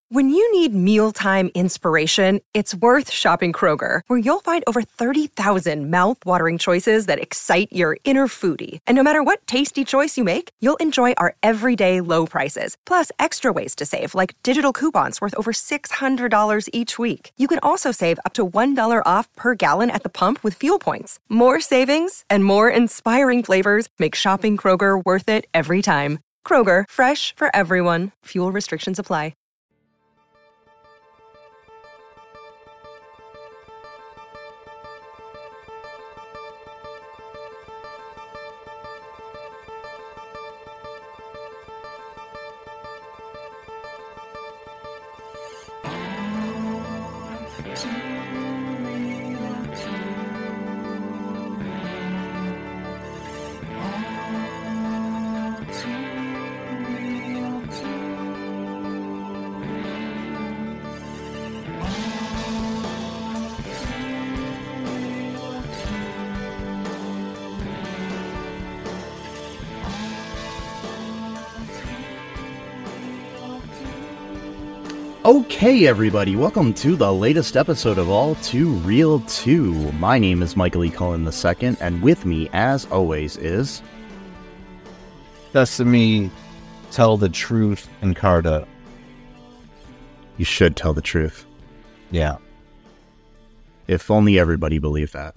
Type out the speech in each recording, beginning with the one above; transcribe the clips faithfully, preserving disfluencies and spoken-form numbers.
When you need mealtime inspiration, it's worth shopping Kroger, where you'll find over thirty thousand mouth-watering choices that excite your inner foodie. And no matter what tasty choice you make, you'll enjoy our everyday low prices, plus extra ways to save, like digital coupons worth over six hundred dollars each week. You can also save up to one dollar off per gallon at the pump with fuel points. More savings and more inspiring flavors make shopping Kroger worth it every time. Kroger, fresh for everyone. Fuel restrictions apply. Okay, everybody, welcome to the latest episode of All Too Real two. My name is Michael E. Cullen the second, and with me, as always, is... Sesame, Tell the Truth, and Carta. You should tell the truth. Yeah. If only everybody believed that.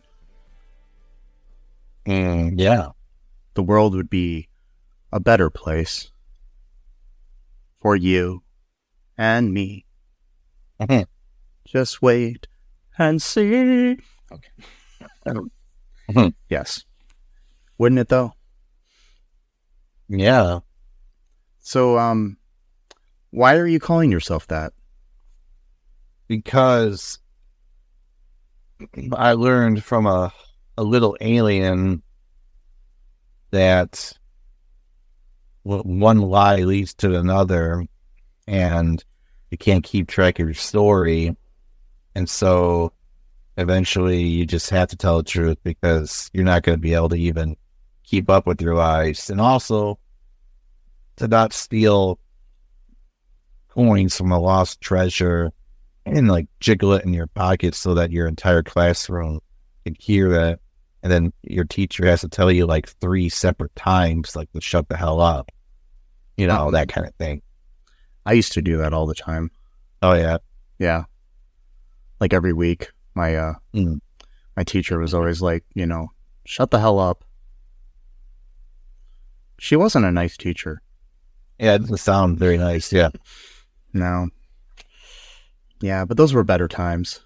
Mm, yeah. The world would be a better place. For you. And me. Mm-hmm. Just wait and see. Okay. Mm-hmm. Yes. Wouldn't it, though? Yeah. So, um, why are you calling yourself that? Because I learned from a, a little alien that one lie leads to another, and you can't keep track of your story. And so eventually you just have to tell the truth, because you're not going to be able to even keep up with your lies. And also to not steal coins from a lost treasure and like jiggle it in your pocket so that your entire classroom can hear that. And then your teacher has to tell you like three separate times, like, to shut the hell up. You know, um, that kind of thing. I used to do that all the time. Oh, yeah? Yeah. Like every week, my uh, mm. my teacher was always like, you know, shut the hell up. She wasn't a nice teacher. Yeah, it doesn't sound very nice, yeah. No. Yeah, but those were better times.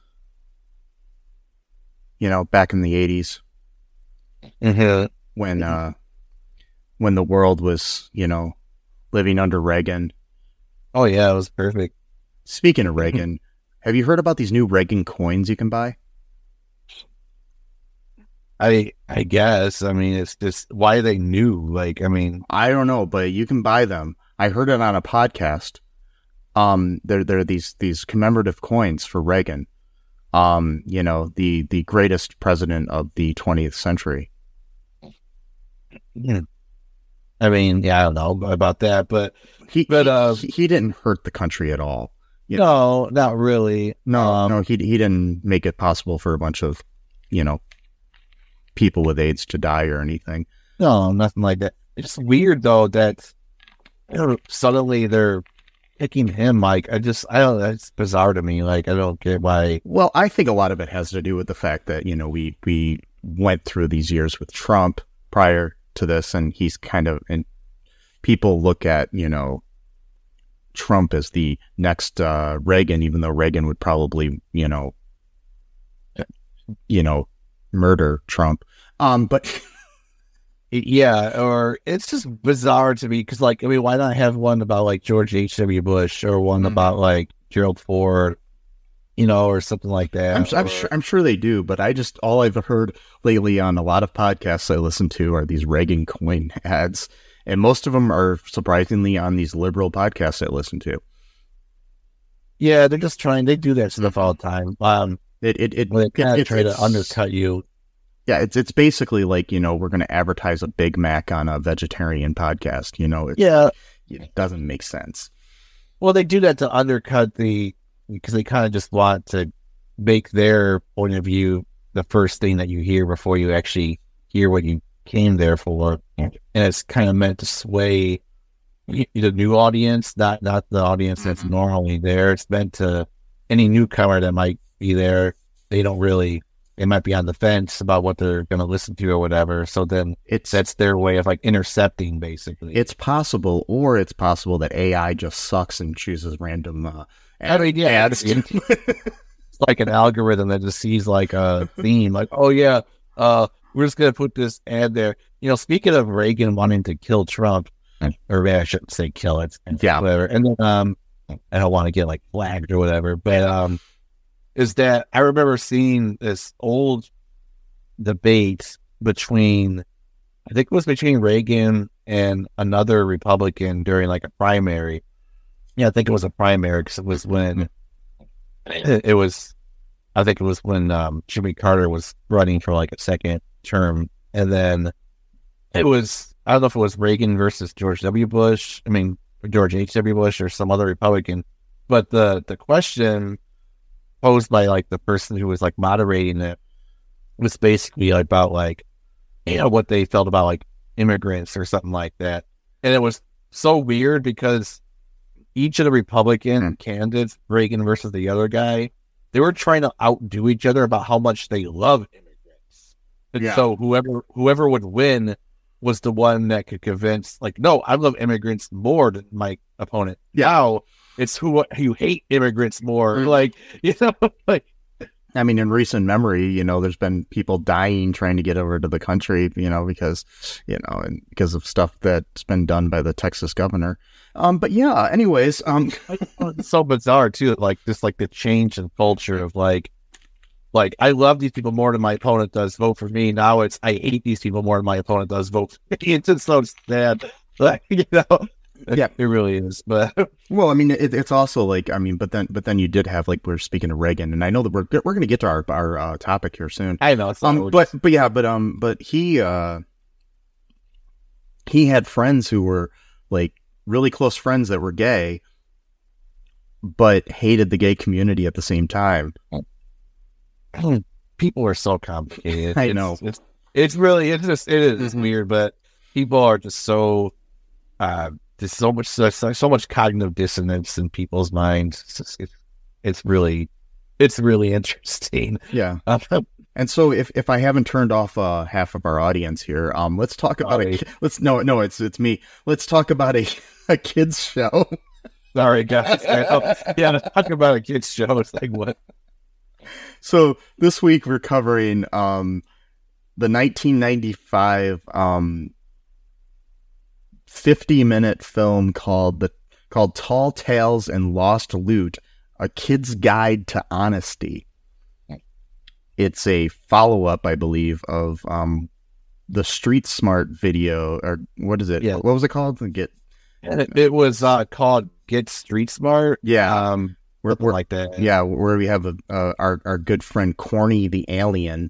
You know, back in the eighties. Mm-hmm. When, uh, when the world was, you know, living under Reagan. Oh, yeah, it was perfect. Speaking of Reagan, have you heard about these new Reagan coins you can buy? I I guess. I mean, it's just, why are they new? Like, I mean... I don't know, but you can buy them. I heard it on a podcast. Um, They're, they're these, these commemorative coins for Reagan. Um, you know, the, the greatest president of the twentieth century. Yeah. I mean, yeah, I don't know about that, but... He, but, uh, he, he didn't hurt the country at all. You no, know? Not really. No, um, no, he he didn't make it possible for a bunch of, you know, people with AIDS to die or anything. No, nothing like that. It's weird, though, that, you know, suddenly they're picking him. Like, I just, I don't, that's bizarre to me. Like, I don't get why. Well, I think a lot of it has to do with the fact that, you know, we, we went through these years with Trump prior to this, and he's kind of, and people look at, you know, Trump as the next uh, Reagan, even though Reagan would probably, you know, you know, murder Trump. Um, but yeah, or it's just bizarre to me because, like, I mean, why not have one about like George H W. Bush or one mm-hmm. about like Gerald Ford, you know, or something like that? I'm, I'm sure, I'm sure they do, but I just all I've heard lately on a lot of podcasts I listen to are these Reagan coin ads. And most of them are surprisingly on these liberal podcasts I listen to. Yeah, they're just trying. They do that stuff all the time. Um, it it it they kind it, of try to undercut you. Yeah, it's it's basically like, you know, we're going to advertise a Big Mac on a vegetarian podcast. You know, it's, yeah, it doesn't make sense. Well, they do that to undercut the, because they kind of just want to make their point of view the first thing that you hear before you actually hear what you came there for. And it's kind of meant to sway the new audience, not not the audience that's normally there. It's meant to, any newcomer that might be there, they don't really, they might be on the fence about what they're going to listen to or whatever. So then it's that's their way of like intercepting, basically. It's possible, or it's possible that A I just sucks and chooses random uh, ad, I mean, yeah, ads. It's like an algorithm that just sees like a theme, like, oh yeah, uh, we're just going to put this ad there. You know, speaking of Reagan wanting to kill Trump, or maybe I shouldn't say kill it, yeah, whatever. And then um, I don't want to get like flagged or whatever, but um, is that I remember seeing this old debate between, I think it was between Reagan and another Republican during like a primary. Yeah, I think it was a primary because it was when it was, I think it was when um, Jimmy Carter was running for like a second term, and then it was, I don't know if it was Reagan versus George W. Bush. I mean, George H W. Bush or some other Republican. But the, the question posed by like the person who was like moderating it was basically about like, you know, what they felt about like immigrants or something like that. And it was so weird because each of the Republican candidates, Reagan versus the other guy, they were trying to outdo each other about how much they love immigrants. And yeah. so whoever whoever would win was the one that could convince, like, no, I love immigrants more than my opponent. Yeah. Now it's who you hate immigrants more. Mm-hmm. Like, you know, like. I mean, in recent memory, you know, there's been people dying trying to get over to the country, you know, because, you know, and because of stuff that's been done by the Texas governor. Um, but yeah, anyways, um, it's so bizarre too. Like just like the change in culture of like, like I love these people more than my opponent does. Vote for me. Now it's I hate these people more than my opponent does. Vote for me. It's just so sad. Like, you know. Yeah, it really is. But well, I mean, it, it's also like, I mean, but then, but then you did have like we we're speaking of Reagan, and I know that we're we're going to get to our our uh, topic here soon. I know, it's um, but but yeah, but um, but he uh, he had friends who were like really close friends that were gay, but hated the gay community at the same time. People are so complicated. I it's, know. It's it's really it's just it is mm-hmm. weird, but people are just so. Uh, There's so much, so, so much cognitive dissonance in people's minds. It's, just, it's, it's really, it's really interesting. Yeah. Um, and so, if, if I haven't turned off uh, half of our audience here, um, let's talk about Sorry. a let's no no it's it's me. Let's talk about a a kids show. Sorry, guys. Yeah, let's talk about a kids show. It's like what? So this week we're covering um the nineteen ninety-five um. fifty minute film called the called Tall Tales and Lost Loot, A Kid's Guide to Honesty. It's a follow-up, I believe, of um the Street Smart video, or what is it? Yeah. What was it called? Get it, it was uh, called Get Street Smart. Yeah, um, we're, we're like that. Yeah, where we have a, uh, our our good friend Corny the Alien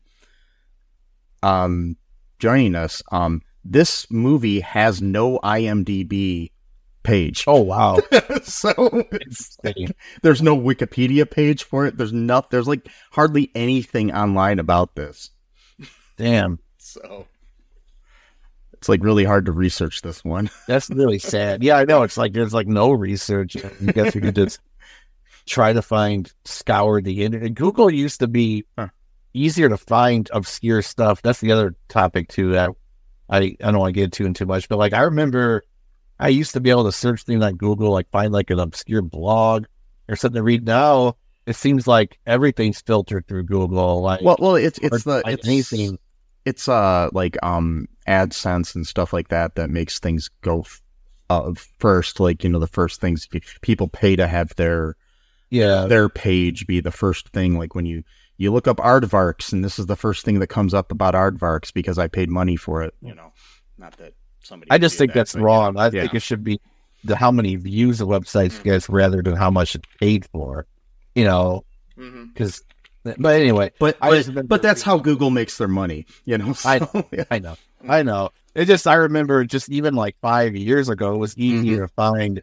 um joining us. Um. This movie has no I M D B page. Oh, wow. So it's, there's no Wikipedia page for it. There's not, there's like hardly anything online about this. Damn. So it's like really hard to research this one. That's really sad. Yeah, I know. It's like there's like no research. I guess you could just try to find, scour the internet. Google used to be huh. easier to find obscure stuff. That's the other topic too that I, I don't want to get into too much, but like I remember I used to be able to search things on Google, like find like an obscure blog or something to read. Now it seems like everything's filtered through Google. Like, well, well, it's it's the like it's anything. It's uh like um AdSense and stuff like that that makes things go uh, first. Like, you know, the first things people pay to have their yeah their page be the first thing. Like when you. You look up aardvarks, and this is the first thing that comes up about aardvarks because I paid money for it. You know, not that somebody. I just think that, that's but, wrong. I yeah. think it should be the how many views a website gets rather than how much it's paid for. You know, because. Mm-hmm. But anyway, but I but, but that's how Google makes their money. You know, so, I know, yeah. I know, I know. It just I remember just even like five years ago, it was easier mm-hmm. to find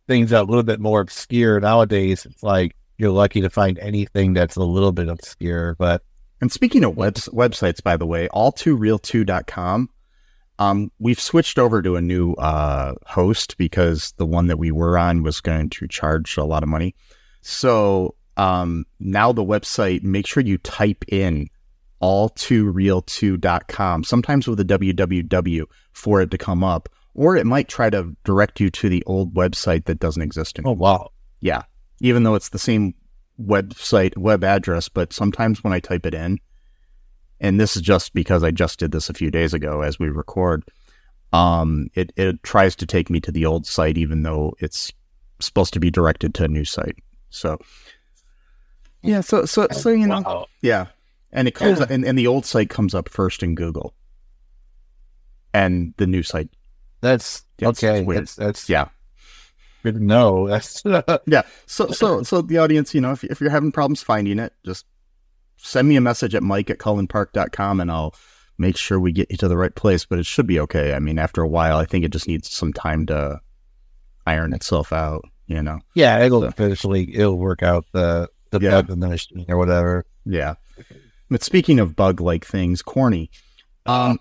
things that are a little bit more obscure nowadays, it's like you're lucky to find anything that's a little bit obscure. But and speaking of web, websites, by the way, all too real two dot com. Um, we've switched over to a new uh, host because the one that we were on was going to charge a lot of money. So um, now the website, make sure you type in all too real two dot com, sometimes with a www for it to come up, or it might try to direct you to the old website that doesn't exist anymore. oh wow, Yeah, even though it's the same website, web address, but sometimes when I type it in, and this is just because I just did this a few days ago as we record, um, it, it tries to take me to the old site, even though it's supposed to be directed to a new site. So, yeah, so, so, so you know, wow. yeah. And it comes, and, and the old site comes up first in Google. And the new site. That's Yeah, it's- okay. it's weird. That's, that's Yeah. good to know. That's Yeah. So, so, so the audience, you know, if, if you're having problems finding it, just send me a message at mike at cullen park dot com and I'll make sure we get you to the right place, but it should be okay. I mean, after a while, I think it just needs some time to iron itself out, you know? yeah. It'll So- eventually it'll work out the the Yeah. bug in the machine or whatever. Yeah. But speaking of bug-like things, corny. Um,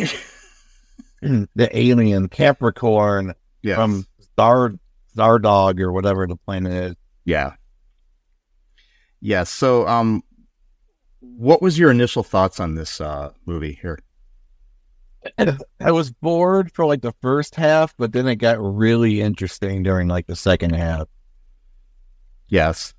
The alien Capricorn yeah. from Star Stardog or whatever the planet is. Yeah. Yeah. So, um, what was your initial thoughts on this uh, movie here? I was bored for like the first half, but then it got really interesting during like the second half. Yes.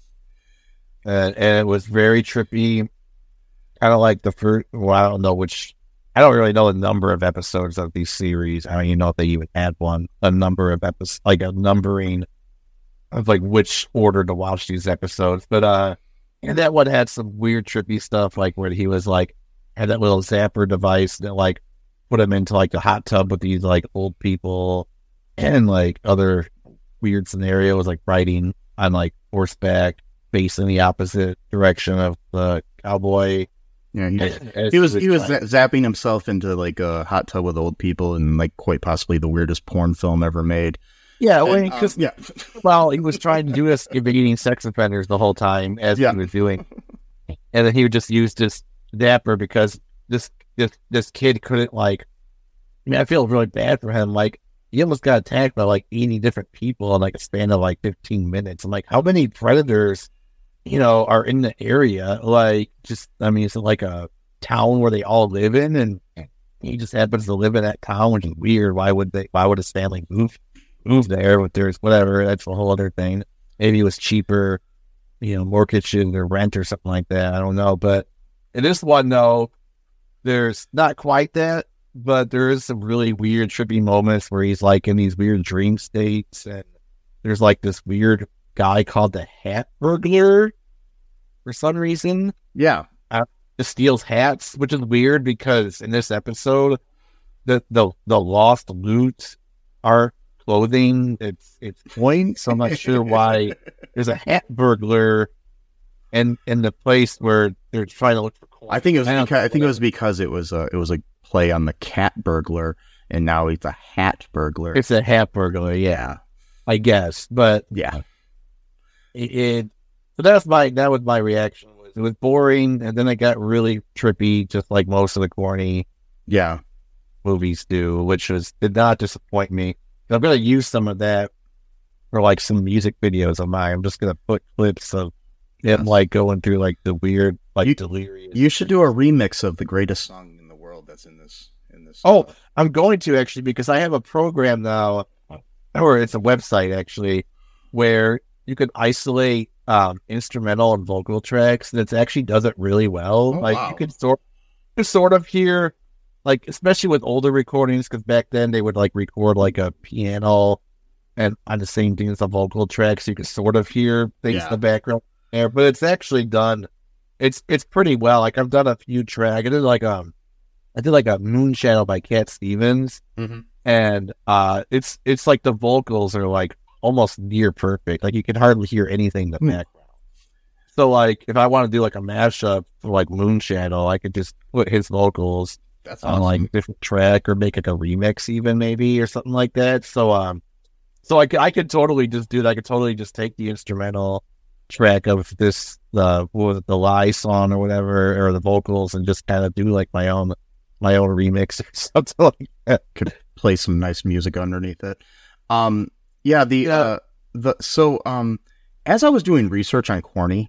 And, and it was very trippy. Kind of like the first, well, I don't know which, I don't really know the number of episodes of these series. I don't even know if they even had one, a number of episodes, like a numbering of like which order to watch these episodes. But, uh, and that one had some weird trippy stuff, like where he was like, had that little zapper device that like put him into like the hot tub with these like old people and like other weird scenarios, like riding on like horseback facing the opposite direction of the cowboy. Yeah. He, As- he was as- he was za- zapping himself into like a hot tub with old people and like quite possibly the weirdest porn film ever made. yeah, well, And, um, because yeah. well, he was trying to do this, eating sex offenders the whole time as Yeah. he was doing, and then he would just use this zapper because this this this kid couldn't like. I mean, I feel really bad for him. Like he almost got attacked by like eighty different people in like a span of like fifteen minutes. I'm like, how many predators, you know, are in the area? Like, just I mean, it's like a town where they all live in, and he just happens to live in that town, which is weird. Why would they? Why would his family move move there? With there's whatever. That's a whole other thing. Maybe it was cheaper, you know, mortgage or rent or something like that. I don't know. But in this one, though, there's not quite that. But there is some really weird, trippy moments where he's like in these weird dream states, and there's like this weird guy called the Hat Burglar for some reason. Yeah. Just steals hats, which is weird because in this episode, the the, the lost loot are clothing. It's it's coins, so I'm not sure why there's a hat burglar, in in the place where they're trying to look for coins. I think it was don't because, know, I think it was because it was a it was a play on the cat burglar, and now it's a hat burglar. It's a hat burglar, yeah, I guess. But yeah. it, it so that's my that was my reaction. Was it was boring, and then it got really trippy, just like most of the corny Yeah. movies do, which was did not disappoint me. I'm gonna use some of that for like some music videos of mine. I'm just gonna put clips of him Yes. like going through like the weird, like You- delirious. You should do a remix of the greatest song in the world that's in this in this Oh, uh, I'm going to actually because I have a program now, or it's a website actually, where you can isolate um, instrumental and vocal tracks, and it actually does it really well. Oh, like wow. you can sort, you can sort of hear, like especially with older recordings, because back then they would like record like a piano and on the same thing as a vocal track, so you can sort of hear things Yeah. in the background there. But it's actually done. It's it's pretty well. Like I've done a few tracks. I did like um, I did like a Moon Shadow by Cat Stevens. Mhm. And uh, it's it's like the vocals are like almost near perfect. Like you can hardly hear anything in the Hmm. background. So like if I want to do like a mashup for like Moon Shadow, I could just put his vocals That's on awesome. like a different track or make like a remix even maybe or something like that. So um, So I could, I could totally just do that. I could totally just take the instrumental track of this, uh, what was it, the Lie song or whatever, or the vocals, and just kind of do like my own, my own remix or something like that. Could play some nice music underneath it. Um, yeah, the, Yeah. uh, the, so, um, as I was doing research on Corny,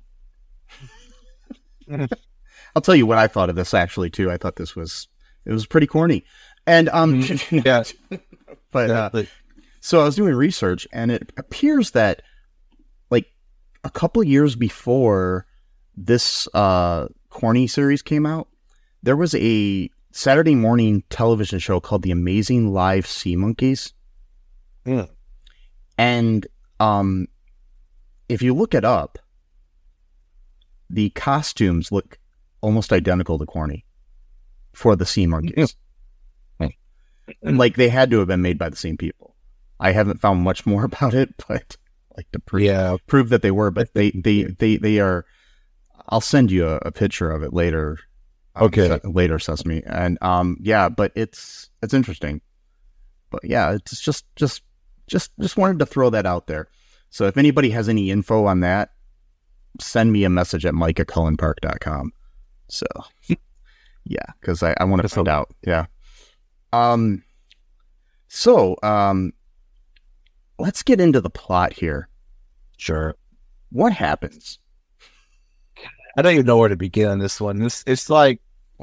I'll tell you what I thought of this actually too. I thought this was, it was pretty corny. And, um, Yeah. but, Yeah, uh, but- so I was doing research, and it appears that like a couple of years before this uh, Corny series came out, there was a Saturday morning television show called The Amazing Live Sea Monkeys. Yeah. And um, if you look it up, the costumes look almost identical to Corny for the Sea Monkeys. And like they had to have been made by the same people. I haven't found much more about it, but like to prove, Yeah. prove that they were, but they, they, they, they are, I'll send you a, a picture of it later. um, Okay. se- later, Sesame. And, um, yeah, but it's, it's interesting, but yeah, it's just, just, just, just wanted to throw that out there. So if anybody has any info on that, send me a message at mike at cullen park dot com. So yeah, cause I, I want to That's find a- out. Yeah. Um, so, um, let's get into the plot here. Sure. What happens? I don't even know where to begin on this one. This it's like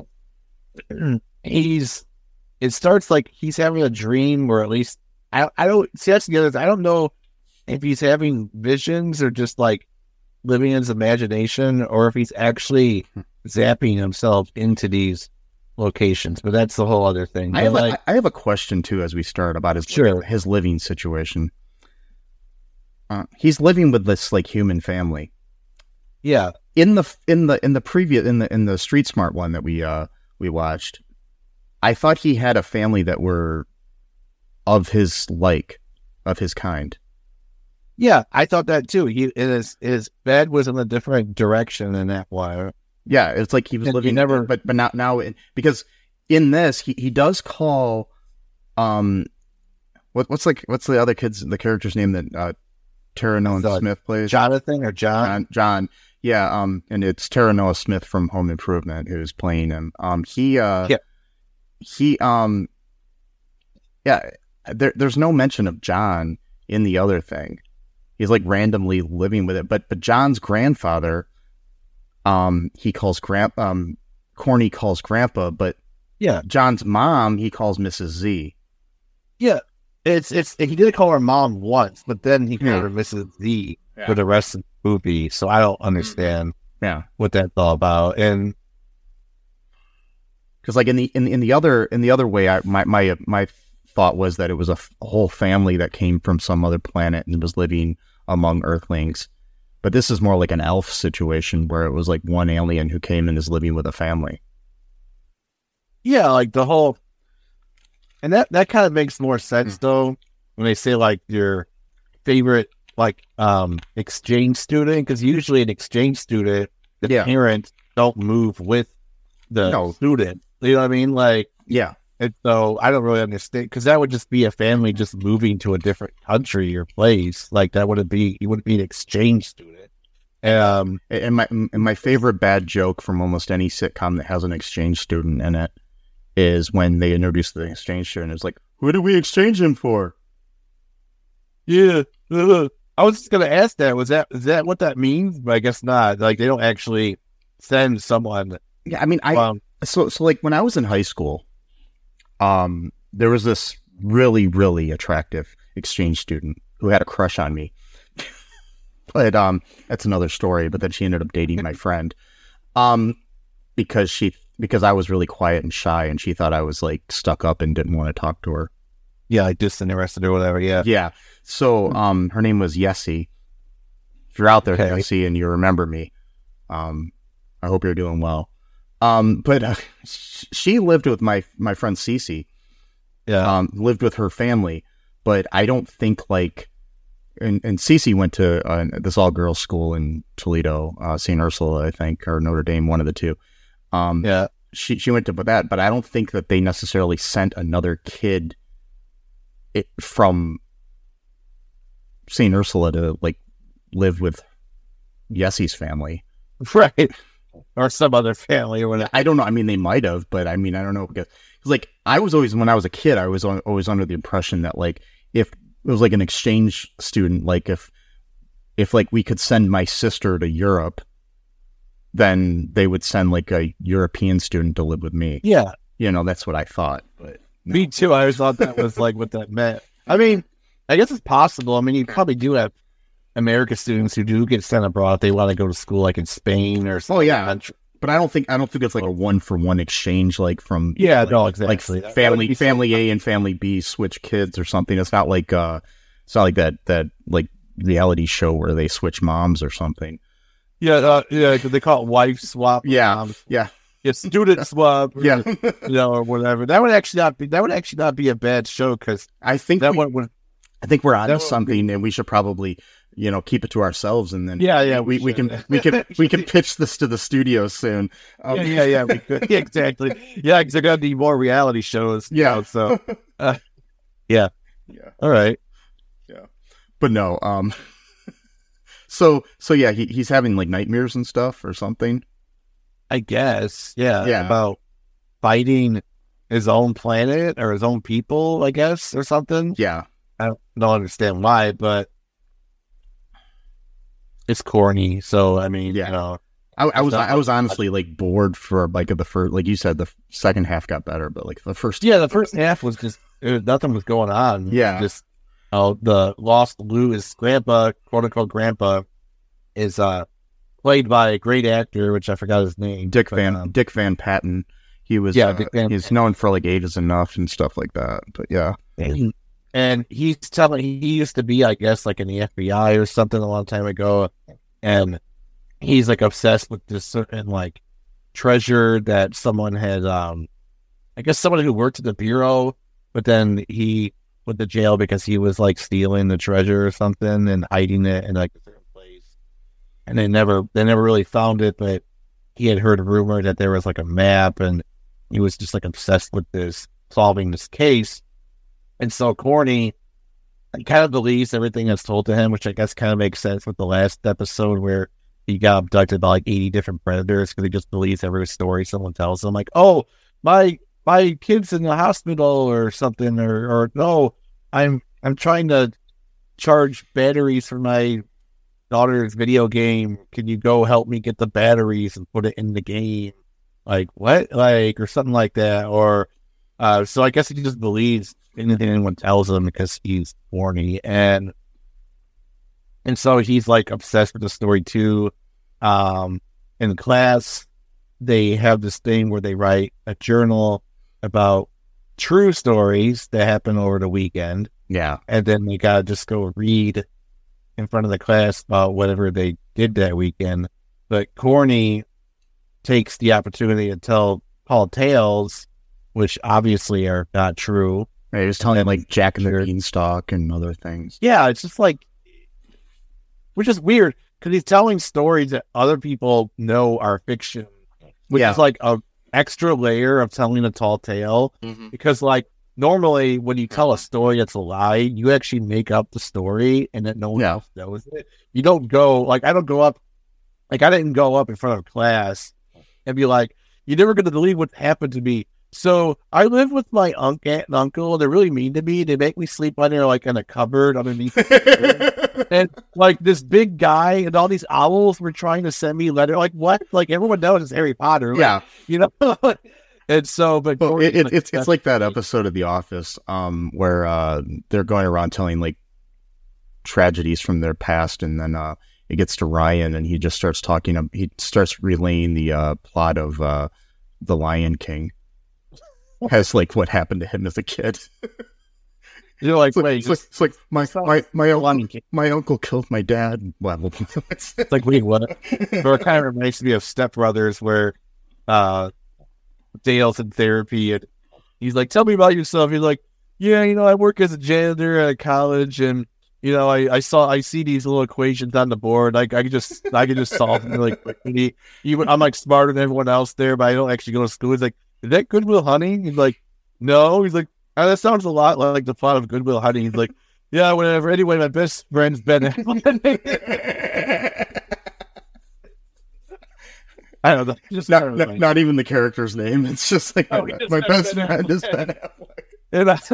he's it starts like he's having a dream, or at least I I don't see that's the other thing. I don't know if he's having visions or just like living in his imagination, or if he's actually zapping himself into these locations. But that's the whole other thing. I But have, like, a, I have a question too as we start about his Sure. his living situation. Uh, he's living with this like human family. yeah, In the in the in the previous in the in the Street Smart one that we uh we watched, I thought he had a family that were of his like, of his kind. yeah, I thought that too. He his his bed was in a different direction than that one. Yeah, it's like he was And he living never- but but now now it, because in this he, he does call um what what's like what's the other kid's the character's name that uh Tara Noah The- Smith plays? Jonathan or John? John, John. Yeah, um and it's Tara Noah Smith from Home Improvement who's playing him. Um he uh Yeah. he um yeah, there there's no mention of John in the other thing. He's like randomly living with it, but but John's grandfather, um, he calls grand um, Corny calls Grandpa, but Yeah, John's mom he calls Missus Z. yeah. It's it's he did call her mom once, but then he called Yeah. her Missus Z Yeah. for the rest of the movie. So I don't understand Yeah, what that's all about. And because like in the in in the other in the other way, I my my my thought was that it was a, f- a whole family that came from some other planet and was living among Earthlings. But this is more like an elf situation where it was like one alien who came and is living with a family. yeah, like the whole, and that that kind of makes more sense though when they say like your favorite like um exchange student, because usually an exchange student, the Yeah. parents don't move with the No. student. You know what I mean? Like, Yeah, and so I don't really understand, because that would just be a family just moving to a different country or place. Like that wouldn't be, you wouldn't be an exchange student. Um, and my and my favorite bad joke from almost any sitcom that has an exchange student in it is when they introduce the exchange student. It's like, who did we exchange him for? yeah, uh, I was just gonna ask that. Was that is that what that means? But I guess not. Like they don't actually send someone. Yeah, I mean, I Um, so so like when I was in high school, um, there was this really really attractive exchange student who had a crush on me. But um, that's another story. But then she ended up dating my friend, um, because she because I was really quiet and shy, and she thought I was like stuck up and didn't want to talk to her. yeah, like disinterested or whatever. Yeah, Yeah. So um, her name was Yessie. If you're out there, Okay. Yessie, and you remember me, um, I hope you're doing well. Um, but uh, sh- she lived with my my friend Cece. yeah, Um, lived with her family, but I don't think like. And, and Cece went to uh, this all girls school in Toledo, uh, Saint Ursula, I think, or Notre Dame, one of the two. Um, yeah. she she went to that, but I don't think that they necessarily sent another kid it, from Saint Ursula to like live with Yesse's family. Right. Or some other family or whatever. I don't know. I mean, they might have, but I mean, I don't know because like I was always when I was a kid, I was always under the impression that like if it was like an exchange student, like if if like we could send my sister to Europe, then they would send like a European student to live with me. Yeah, you know, that's what I thought. But no. Me too. I always thought that was like what that meant. I mean, I guess it's possible. I mean, you probably do have American students who do get sent abroad if they want to go to school, like in Spain or something. Oh yeah, but I don't think I don't think it's like a one for one exchange, like from yeah, like, no, exactly. Like family family A and family B switch kids or something. It's not like uh, it's not like that that like reality show where they switch moms or something. Yeah, uh, yeah, because they call it wife swap. Yeah, um, yeah, yeah, student swap. Yeah, you know, or whatever. That would actually not be that would actually not be a bad show because I think that we, one would. I think we're onto That would something, and we should probably, you know, keep it to ourselves, and then Yeah, yeah, we, we we should. can we can we can pitch this to the studio soon. Um, Yeah, yeah, yeah, we could. Yeah, exactly. Yeah, because they're gonna need more reality shows. you Yeah. know, so uh, yeah, yeah, all right. yeah, but no. Um, so so yeah, he he's having like nightmares and stuff or something. I guess. Yeah, Yeah. about fighting his own planet or his own people. I guess or something. Yeah, I don't, don't understand why, but it's corny. So I mean, Yeah. you know, I, I was not- I was honestly like bored for like the first, like you said, the second half got better, but like the first, yeah, the first half was just it was, nothing was going on. Yeah. just oh, the lost Lewis grandpa, quote unquote grandpa, is uh played by a great actor, which I forgot his name. Dick but, Van um, Dick Van Patten. He was Yeah, uh, Dick Van he's known for like Age is Enough and stuff like that. But yeah, and he's telling he used to be, I guess, like in the F B I or something a long time ago, and he's like obsessed with this certain like treasure that someone had, um, I guess someone who worked at the bureau, but then he went to jail because he was like stealing the treasure or something and hiding it in like a certain place, and they never they never really found it, but he had heard a rumor that there was like a map, and he was just like obsessed with this solving this case. And so Corny kind of believes everything that's told to him, which I guess kind of makes sense with the last episode where he got abducted by like eighty different predators because he just believes every story someone tells him. Like, oh, my my kid's in the hospital or something, or or no, I'm I'm trying to charge batteries for my daughter's video game. Can you go help me get the batteries and put it in the game? Like what? Like or something like that. Or uh, so I guess he just believes anything anyone tells him because he's horny, and and so he's like obsessed with the story too. Um, in class, they have this thing where they write a journal about true stories that happen over the weekend, yeah, and then they gotta just go read in front of the class about whatever they did that weekend. But Corny takes the opportunity to tell Paul tales, which obviously are not true. Right, he was telling like Jack and the Sure. Beanstalk and other things. Yeah, it's just like, which is weird because he's telling stories that other people know are fiction, which Yeah. is like a extra layer of telling a tall tale. Because like normally when you tell a story that's a lie, you actually make up the story and that no one Yeah. else knows it. You don't go like I don't go up, like I didn't go up in front of class and be like, "You're never going to believe what happened to me." So I live with my uncle, aunt and uncle. They're really mean to me. They make me sleep under like in a cupboard underneath. And like this big guy and all these owls were trying to send me letter. Like what? Like everyone knows it's Harry Potter. Like, Yeah, you know. And so, but well, Corny, it, it, like, it's it's like that that's- episode of The Office, um, where uh, they're going around telling like tragedies from their past, and then uh, it gets to Ryan, and he just starts talking. Um, he starts relaying the uh, plot of uh, The Lion King, as like what happened to him as a kid. You're like, It's like, wait, it's like, just, it's like my my my Lion uncle, King. my uncle killed my dad. Well, it's it's like, wait, what? But it kind of reminds me of Step Brothers, where uh, Dale's in therapy, and he's like, "Tell me about yourself." He's like, "Yeah, you know, I work as a janitor at a college, and you know, I, I saw I see these little equations on the board. Like I could just I could just solve them really quickly. Even I'm like smarter than everyone else there, but I don't actually go to school." He's like, "Is that Good Will Hunting?" He's like, "No." He's like, "Oh, that sounds a lot like the plot of Good Will Hunting." He's like, Yeah, whatever. Anyway, my best friend's Ben Affleck. I don't know. Just not, not, not even the character's name. It's just like oh, my, my best Ben friend is Ben Affleck. And I,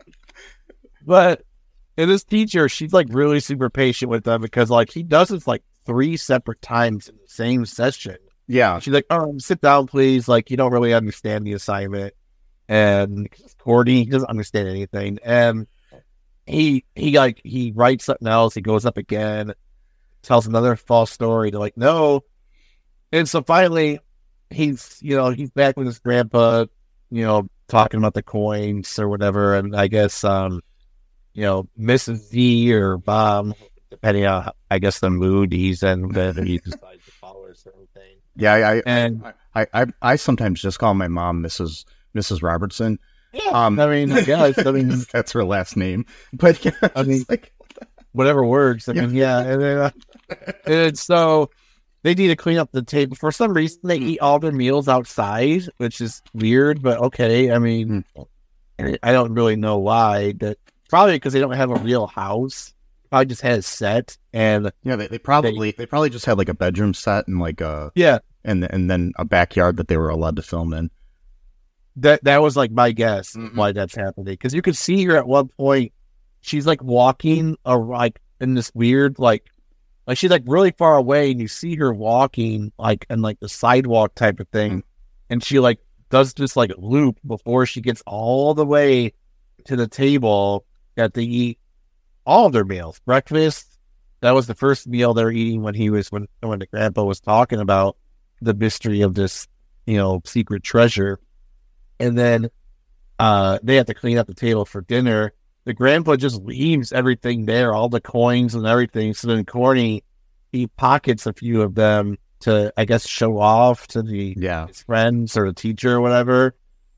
but and this teacher, she's like really super patient with them because like he does this like three separate times in the same session. Yeah. She's like, oh, sit down, please. Like, you don't really understand the assignment. And Courtney, he doesn't understand anything. And he, he like, he writes something else. He goes up again, tells another false story. They're like, no. And so finally, he's, you know, he's back with his grandpa, you know, talking about the coins or whatever. And I guess, um, you know, Missus Z or Bob, depending on, I guess, the mood he's in, whether he decides to follow or certain thing. Yeah, I, and I, I, I sometimes just call my mom Missus Missus Robertson. Yeah, um, I mean, yeah, I mean, that's her last name. But yeah, I mean, like, whatever works. I yeah. mean, yeah, and, then, uh, and so they need to clean up the table. For some reason, they eat all their meals outside, which is weird, but okay. I mean, mm. I don't really know why. That probably because they don't have a real house. Probably just had a set, and yeah, they, they probably they, they probably just had like a bedroom set and like a yeah, and and then a backyard that they were allowed to film in. That that was like my guess mm-hmm. why that's happening, because you could see her at one point. She's like walking, a like in this weird like, like she's like really far away, and you see her walking like in like the sidewalk type of thing, mm-hmm. and she like does this like loop before she gets all the way to the table that they eat all of their meals. Breakfast, that was the first meal they're eating when he was when when the grandpa was talking about the mystery of this, you know, secret treasure. And then uh, they have to clean up the table for dinner. The grandpa just leaves everything there, all the coins and everything. So then Corny, he pockets a few of them to, I guess, show off to the yeah. his friends or the teacher or whatever.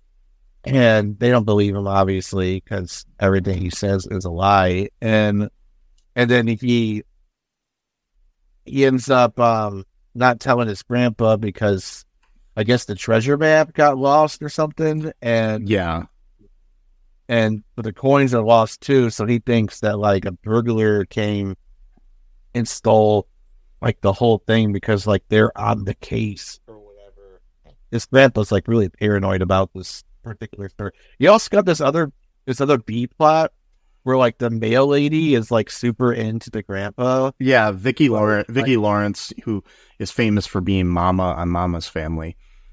And they don't believe him, obviously, because everything he says is a lie. And and then he he ends up um, not telling his grandpa because I guess the treasure map got lost or something, and yeah, and but the coins are lost too. So he thinks that like a burglar came and stole like the whole thing because like they're on the case or whatever. His grandpa's like really paranoid about this particular story. You also got this other this other B plot where like the mail lady is like super into the grandpa. Yeah, Vicki Lawrence, Vicki Lawrence, who is famous for being Mama on Mama's Family.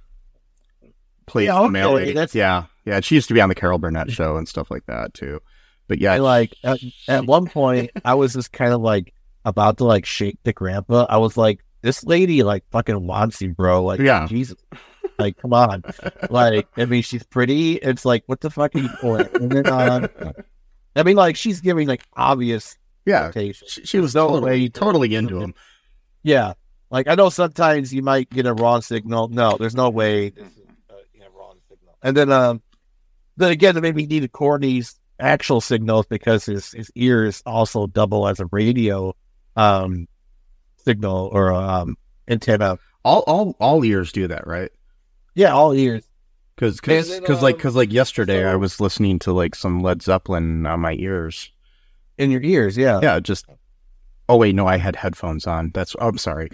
Plays yeah, okay. the mail lady. That's... Yeah, yeah. She used to be on the Carol Burnett show and stuff like that too. But yeah, like at, at one point, I was just kind of like about to like shake the grandpa. I was like, "This lady like fucking wants you, bro." Like, yeah, Jesus, like, come on. Like, I mean, she's pretty. It's like, what the fuck are you doing? And then, uh, I mean, like, she's giving like obvious. Yeah, she, she was no totally, way totally into him. Yeah, like I know sometimes you might get a wrong signal. No, there's no way. This is And then, um, then again, maybe he needed Courtney's actual signals because his, his ears also double as a radio um, signal or um, antenna. All all all ears do that, right? Yeah, all ears. Because because um, like because like yesterday, so, I was listening to like some Led Zeppelin on my ears. In your ears, yeah, yeah. Just oh wait, no, I had headphones on. That's oh, I'm sorry.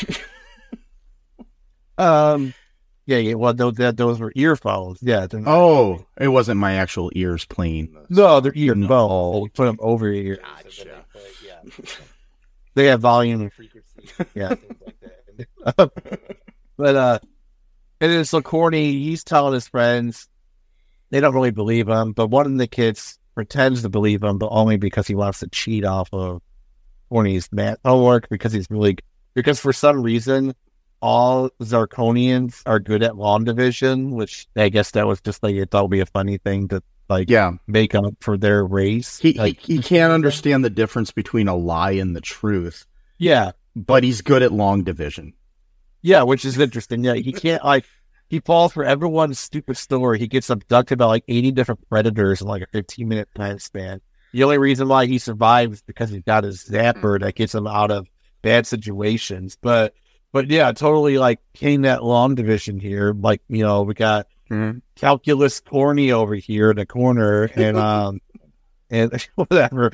um. Yeah, yeah. Well, those that those were earphones. Yeah. Oh, it wasn't my actual ears playing. No, they're earphones. No. Put them over your ears. Gotcha. They, yeah. They have volume and frequency. Yeah, things like that. But uh, and then so Corny, he's telling his friends, they don't really believe him, but one of the kids pretends to believe him, but only because he wants to cheat off of Corny's math homework because he's really because for some reason. All Zarkonians are good at long division, which I guess that was just like it thought would be a funny thing to like yeah. make up for their race. He, like, he he can't understand the difference between a lie and the truth. Yeah, but he's good at long division. Yeah, which is interesting. Yeah, he can't like he falls for everyone's stupid story. He gets abducted by like eighty different predators in like a fifteen minute time span. The only reason why he survives is because he's got his zapper that gets him out of bad situations. But But yeah, totally like hitting that long division here. Like, you know, we got mm-hmm. Calculus Corny over here in the corner and um and whatever.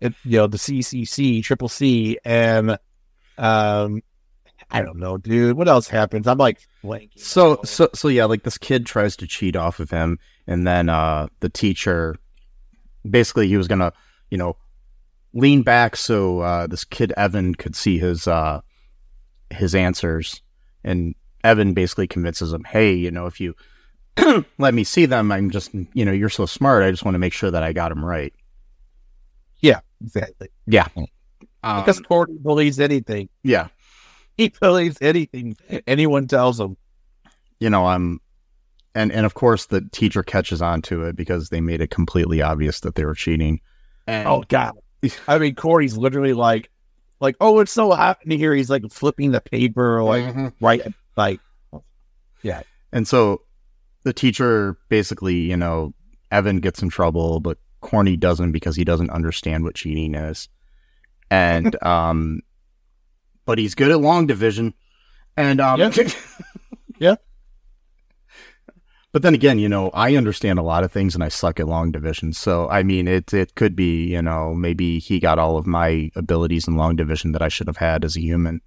it, you know, the C C C, Triple C, and um, I don't know, dude. What else happens? I'm like blanking. So, so, so yeah, like this kid tries to cheat off of him, and then uh, the teacher, basically, he was gonna, you know, lean back so uh, this kid Evan could see his uh, his answers, and Evan basically convinces him, "Hey, you know, if you let me see them, I'm just, you know, you're so smart. I just want to make sure that I got them right." Yeah, exactly. Yeah, um, because Cordy believes anything. Yeah, he believes anything anyone tells him. You know, um, and and of course the teacher catches on to it because they made it completely obvious that they were cheating. And, oh God. I mean, Corey's literally like, like, oh, it's so happening here. He's like flipping the paper, like, mm-hmm. right, like, yeah. And so the teacher basically, you know, Evan gets in trouble, but Corny doesn't because he doesn't understand what cheating is. And, um, but he's good at long division. And, um, yeah. yeah. But then again, you know, I understand a lot of things and I suck at long division. So, I mean, it it could be, you know, maybe he got all of my abilities in long division that I should have had as a human.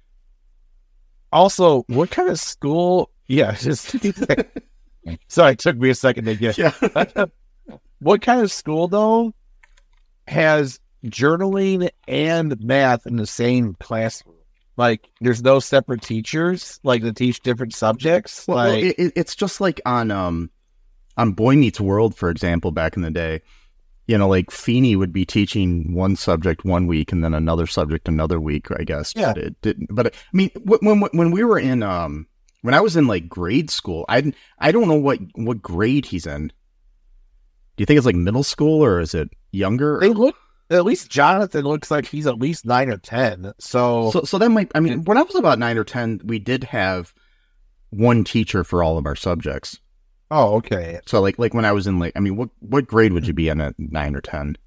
Also, what kind of school? Yeah, just sorry, it took me a second to get. Yeah. What kind of school, though, has journaling and math in the same classroom? Like, there's no separate teachers, like, to teach different subjects. Well, like, well it, it's just like on um, on Boy Meets World, for example, back in the day. You know, like Feeney would be teaching one subject one week and then another subject another week, I guess. Yeah. But it didn't. But I mean, when when we were in um, when I was in like grade school, I I don't know what what grade he's in. Do you think it's like middle school or is it younger? They look. At least Jonathan looks like he's at least nine or ten. So, so, so that might. I mean, when I was about nine or ten, we did have one teacher for all of our subjects. Oh, okay. So, like, like when I was in, like, I mean, what what grade would you be in at nine or ten?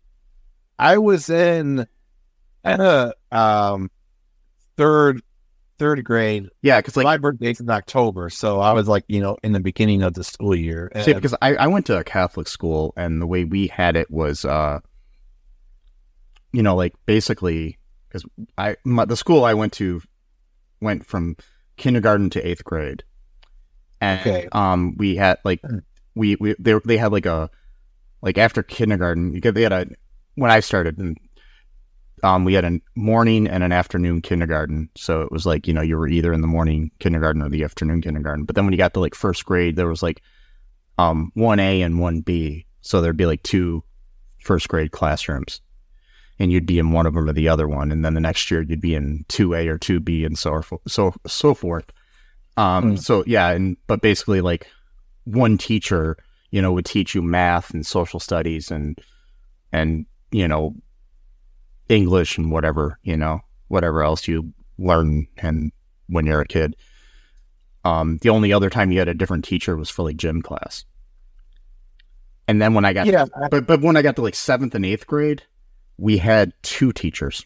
I was in, uh, um, third, third grade. Yeah, because like my birthday's in October, so I was like, you know, in the beginning of the school year. See, because I I went to a Catholic school, and the way we had it was, uh. You know, like basically, because I my, the school I went to went from kindergarten to eighth grade, and okay. um, we had like we we they they had like a like after kindergarten, you get they had a when I started, and um, we had a morning and an afternoon kindergarten, so it was like, you know, you were either in the morning kindergarten or the afternoon kindergarten. But then when you got to like first grade, there was like um one A and one B, so there'd be like two first grade classrooms. And you'd be in one of them or the other one, and then the next year you'd be in two A or two B, and so so so forth. Um, mm. So yeah, and but basically, like one teacher, you know, would teach you math and social studies and and you know English and whatever you know whatever else you learn and when you're a kid. Um, the only other time you had a different teacher was for like gym class. And then when I got yeah, to, but but when I got to like seventh and eighth grade, we had two teachers.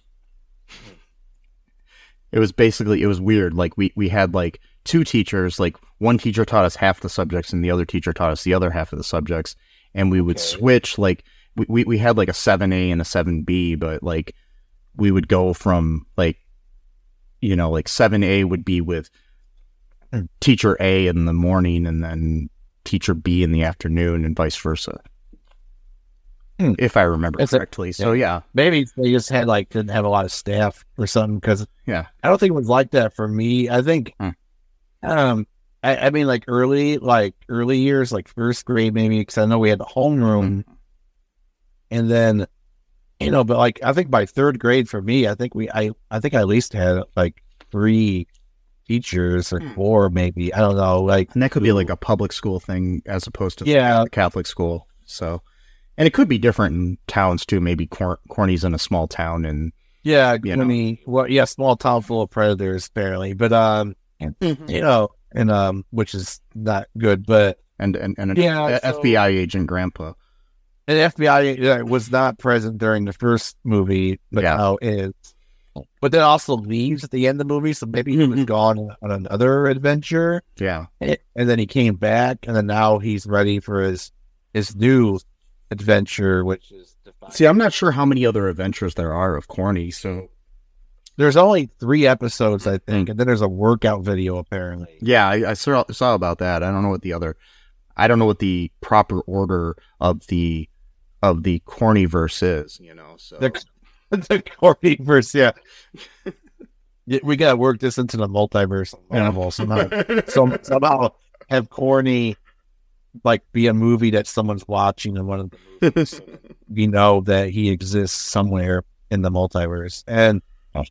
It was basically, it was weird. Like we, we had like two teachers, like one teacher taught us half the subjects and the other teacher taught us the other half of the subjects. And we would okay. switch, like we, we, we had like a seven A and a seven B, but like we would go from like, you know, like seven A would be with teacher A in the morning and then teacher B in the afternoon and vice versa. If I remember it's correctly. A, so, yeah. Maybe they just had, like, didn't have a lot of staff or something, because yeah. I don't think it was like that for me. I think, hmm. um, I, I mean, like, early, like, early years, like, first grade, maybe, because I know we had the homeroom. Mm-hmm. And then, you know, but, like, I think by third grade for me, I think we, I, I think I at least had, like, three teachers or four, maybe. I don't know. Like, and that could be, like, a public school thing as opposed to yeah. a Catholic school. So. And it could be different in towns too. Maybe Cor- Corny's in a small town, and yeah, you know. I mean, well, yeah, small town full of predators, apparently. But um, mm-hmm. you know, and um, which is not good. But and and and an yeah, F- so, F B I agent grandpa. And the F B I uh, was not present during the first movie, but yeah. now is. But then also leaves at the end of the movie, so maybe he was gone on another adventure. Yeah, and, and then he came back, and then now he's ready for his his new adventure, which is to See, I'm not sure how many other adventures there are of Corny, so... There's only three episodes, I think, and then there's a workout video, apparently. Yeah, I, I saw, saw about that. I don't know what the other... I don't know what the proper order of the of the Cornyverse is, you know, so... The, the Cornyverse, yeah. Yeah, we gotta work this into the multiverse animal somehow. so, somehow have Corny like be a movie that someone's watching in one of the movies. We know that he exists somewhere in the multiverse. And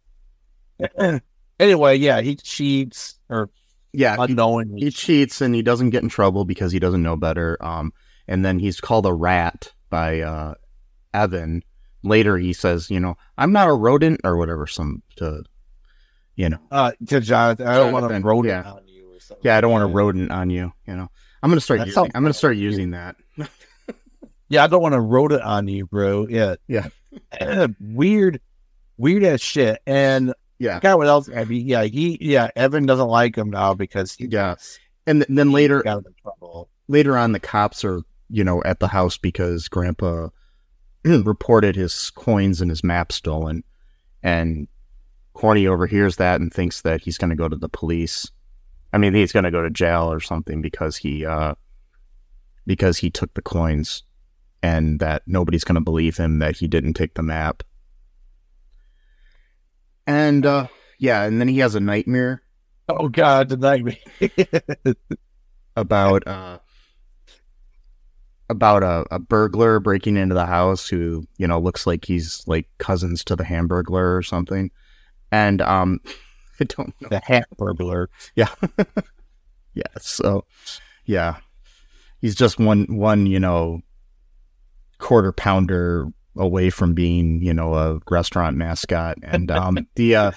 anyway, yeah, he cheats or yeah, unknowingly he, he cheats and he doesn't get in trouble because he doesn't know better. Um, and then he's called a rat by uh, Evan. Later, he says, "You know, I'm not a rodent or whatever." Some to you know, uh, to Jonathan, I don't Jonathan, want to rodent yeah. on you or something. Yeah, I don't want to rodent on you. You know, I'm gonna start. That Using, sounds I'm gonna start using that. Yeah, I don't want to rodent on you, bro. Yeah, Yeah, weird, weird as shit. And yeah, God, what else? I mean, yeah, he, yeah, Evan doesn't like him now because he yeah. And th- then later, got him in trouble. later on, the cops are you know at the house because Grandpa reported his coins and his map stolen, and Corny overhears that and thinks that he's going to go to the police. I mean, he's going to go to jail or something because he uh, because he took the coins, and that nobody's going to believe him that he didn't take the map. And uh, yeah, and then he has a nightmare. Oh God, the nightmare about uh, about a, a burglar breaking into the house who you know looks like he's like cousins to the Hamburglar or something. And um, I don't know. The hat burglar. Yeah. yeah. So, yeah. He's just one, one, you know, quarter pounder away from being, you know, a restaurant mascot. And um, the, uh,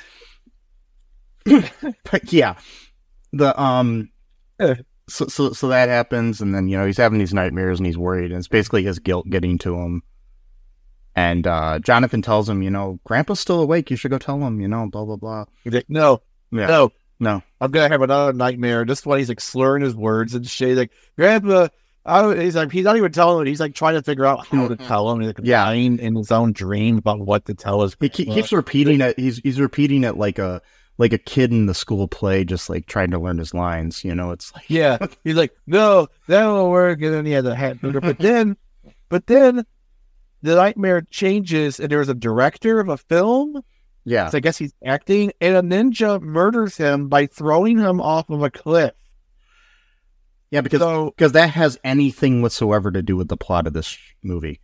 but yeah. The, um, so, so, so that happens. And then, you know, he's having these nightmares and he's worried. And it's basically his guilt getting to him. And uh, Jonathan tells him, you know, Grandpa's still awake. You should go tell him, you know, blah, blah, blah. He's like, no, Yeah. no, No. I'm going to have another nightmare. This one, he's like slurring his words and shit. He's like, Grandpa, I don't, he's like, he's not even telling him. He's like trying to figure out how to tell him. He's like Yeah. lying in his own dream about what to tell his He grandpa. ke- keeps repeating it. He's he's repeating it like a like a kid in the school play, just like trying to learn his lines. You know, it's like Yeah. He's like, no, that won't work. And then he has a hat burglar. But then, but then the nightmare changes and there's a director of a film. yeah, So I guess he's acting, and a ninja murders him by throwing him off of a cliff. yeah, because So because that has anything whatsoever to do with the plot of this movie.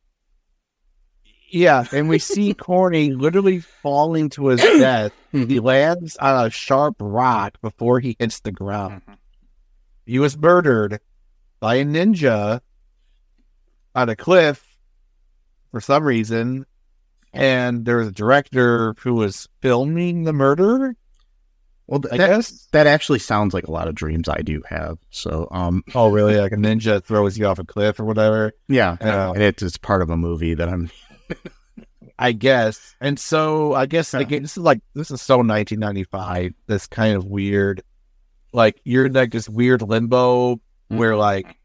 yeah, and we see Corny literally falling to his death. He lands on a sharp rock before he hits the ground. He was murdered by a ninja on a cliff for some reason, and there was a director who was filming the murder. Well, th- I that guess. that actually sounds like a lot of dreams I do have. So, um, Oh, really? Like a ninja throws you off a cliff or whatever? yeah, Yeah. and it's it's part of a movie that I'm. I guess. And so I guess Yeah. again, this is like this is so nineteen ninety-five. This kind of weird, like you're in like this weird limbo where like,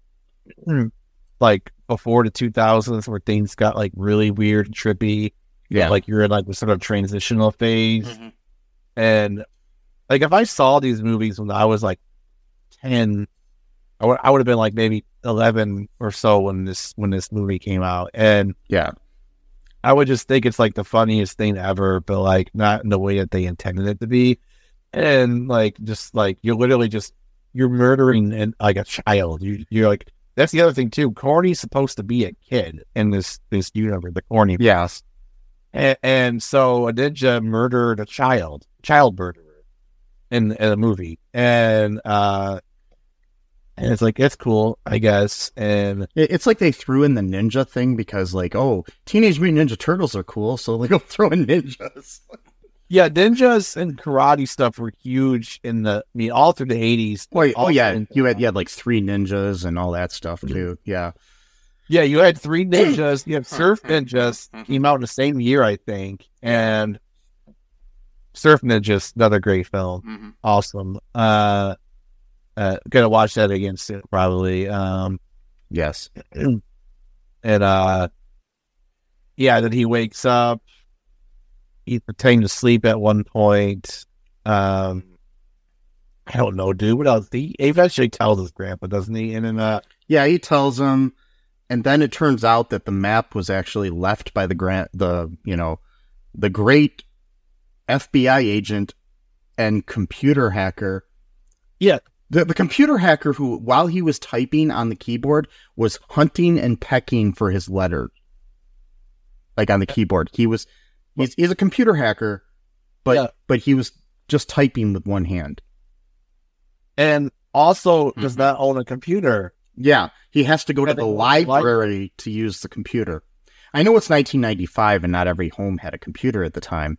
like before the two thousands, where things got like really weird and trippy. Yeah. Like you're in like this sort of transitional phase, and like if I saw these movies when I was like ten, I would I would have been like maybe eleven or so when this when this movie came out, and Yeah, I would just think it's like the funniest thing ever, but like not in the way that they intended it to be. And like, just like, you're literally just, you're murdering and like a child. You, you're like, that's the other thing too. Corny's supposed to be a kid in this, this universe, the Corny. yes, And, and so a ninja murdered a child, child murderer in, in a movie. And, uh, and it's like, it's cool, I guess. And It- it's like they threw in the ninja thing because like, oh, Teenage Mutant Ninja Turtles are cool, so like, I'll throw in ninjas. yeah, ninjas and karate stuff were huge in the, I mean, all through the eighties. Wait, oh Also yeah, in- you had you had like three ninjas and all that stuff too. Yeah, Yeah, you had three ninjas. You have Surf Ninjas came out in the same year, I think. And Surf Ninjas, another great film. Awesome. Uh, uh, gonna watch that again soon, probably. Um, yes, and uh, yeah, then he wakes up. He's pretending to sleep at one point. Um, I don't know, dude. What else? He eventually tells his grandpa, doesn't he? And then, uh, Yeah, he tells him, and then it turns out that the map was actually left by the grant, the you know, the great F B I agent and computer hacker. yeah, The, the computer hacker who, while he was typing on the keyboard, was hunting and pecking for his letter. Like on the keyboard. He was, he's, he's a computer hacker, but, Yeah. but he was just typing with one hand. and also does Mhm. not own a computer. Yeah. He has to go to Yeah, the the library to use the computer. I know it's nineteen ninety-five and not every home had a computer at the time,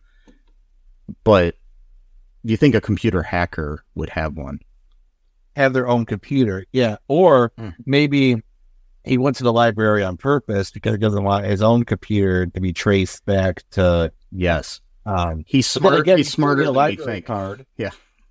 but do you think a computer hacker would have one? Have their own computer, yeah. Or Mm. maybe he went to the library on purpose because he doesn't want his own computer to be traced back to. Yes. Um, He's but then smart. again, he's smarter a than we library think. card. Yeah.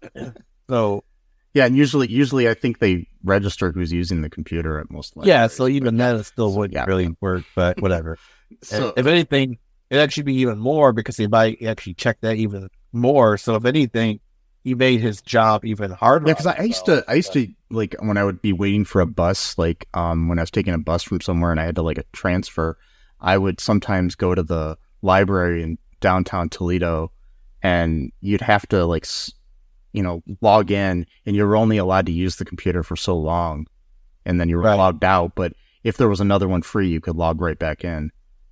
So Yeah, and usually, usually I think they register who's using the computer at most. yeah, libraries, so even but- then it still So, wouldn't yeah. really work. But whatever. So, if anything, it actually be even more because he might actually check that even more. So if anything, he made his job even harder. yeah, because I, I used to, I used to like when I would be waiting for a bus, like um when I was taking a bus from somewhere and I had to like a transfer, I would sometimes go to the library in downtown Toledo, and you'd have to like, s- you know, log in, and you're only allowed to use the computer for so long, and then you were Right. logged out. But if there was another one free, you could log right back in.